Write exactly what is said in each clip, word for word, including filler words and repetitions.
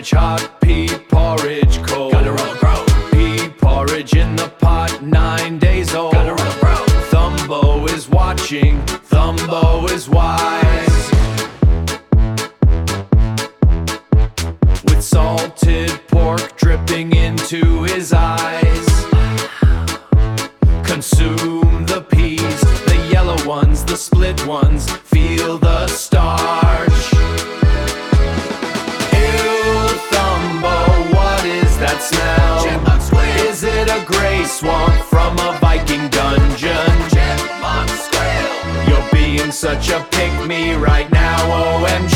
porridge hot, pea porridge cold. Gotta roll, bro. Pea porridge in the pot, nine days old. Gotta roll, bro. Thumbo is watching, Thumbo is wise. With salted pork dripping into his eyes. Consume the peas, the yellow ones, the split ones. Feel the starch. Ew, Thumbo, what is that smell? Chipmunk squeal. Is it a gray swamp from a Viking dungeon? Chipmunk squeal. You're being such a pick-me right now, O M G.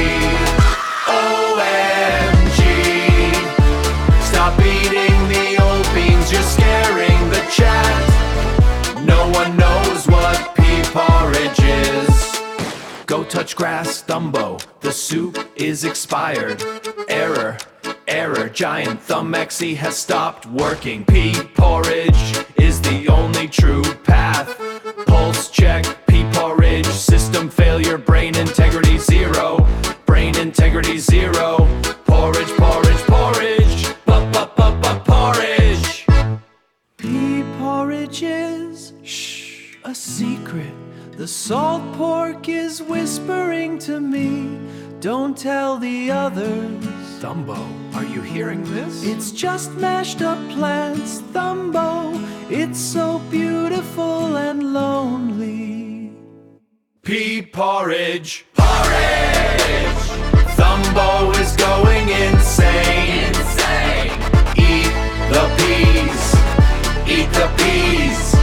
O M G. Stop eating the old beans, you're scaring the chat. No one knows what pea porridge is. Go touch grass, Thumbo, the soup is expired. Error, error, giant Thumbexy has stopped working. Pea porridge is the only true path. Pulse check, pea porridge, system failure, brain integrity zero. Brain integrity zero. Porridge, porridge, porridge, p-p-p-p-porridge. Pea porridge is, shh, a secret. The salt pork is whispering to me. Don't tell the others. Thumbo, are you hearing this? It's just mashed up plants, Thumbo. It's so beautiful and lonely. Pea porridge, porridge. Thumbo is going insane. Insane. Eat the peas, eat the peas.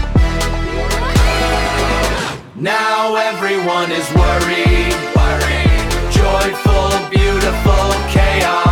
Now everyone is worried, worried. Joyful, beautiful chaos.